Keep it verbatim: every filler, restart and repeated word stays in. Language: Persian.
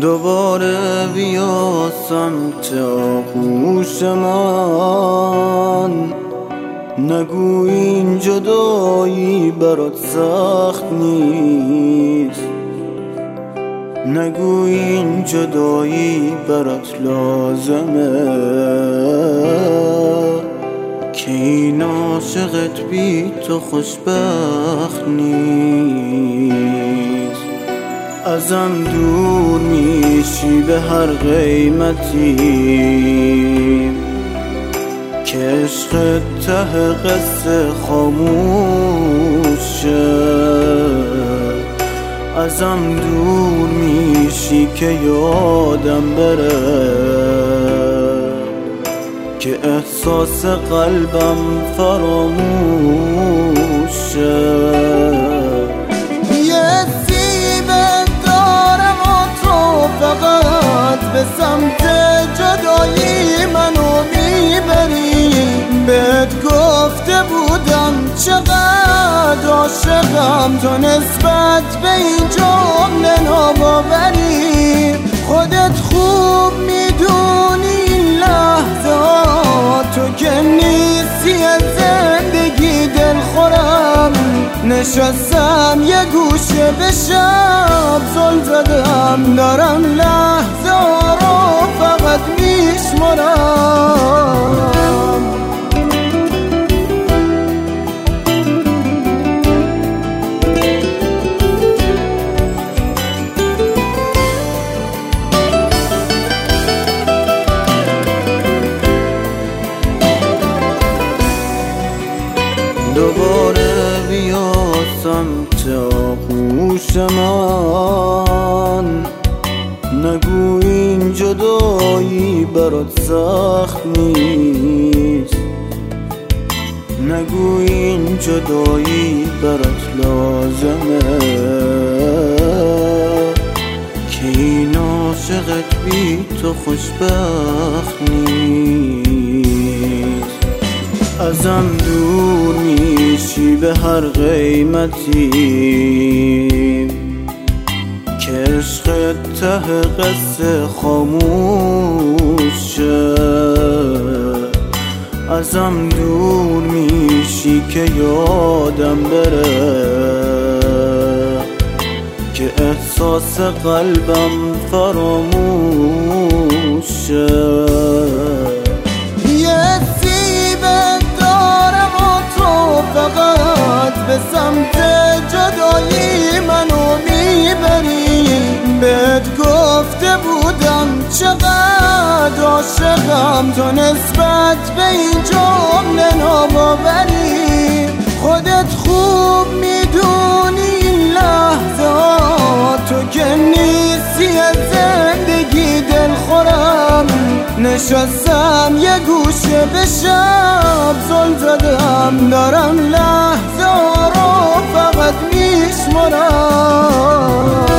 دوباره بیا سمت آغوش من، نگو این جدایی برات سخت نیست، نگو این جدایی برات لازمه، که این عاشقت بی تو خوشبخت نیست. ازم دور میشی به هر قیمتی، که عشق ته قصه خاموش شه. ازم دور میشی که یادم بره، که احساس قلبم فراموش شه. یه سیبت دارم و تو فقط به سمت جدایی منو میبری. بهت گفته بودم چقدر عاشقم، تو نسبت به این جمله ناباوری. خودت خوب میدونی این لحظات تو که نیستی از زندگی دل خورم. نشستم یه گوشه به شب زل زدم، دارم لحظه ها رو فقط میشمارم. دوباره بیا سمت آغوش من، نگو این جدایی برات سخت نیست، نگو این جدایی برات لازمه، که این عاشقت بی تو خوشبخت نیست. ازم دور میشی به هر قیمتی، که عشق ته قصه خاموش شه. ازم دور میشی که یادم بره، که احساس قلبم فراموش شه. فقط به سمت جدایی منو میبری. بهت گفته بودم چقدر عاشقم، تو نسبت به این جمله ناباوری. خودت خوب میدونی این لحظات تو که نیستی از زندگی دل خورم. نشستم یه گوشه به شب زل زدم، دارم لحظه ها رو فقط میشمارم.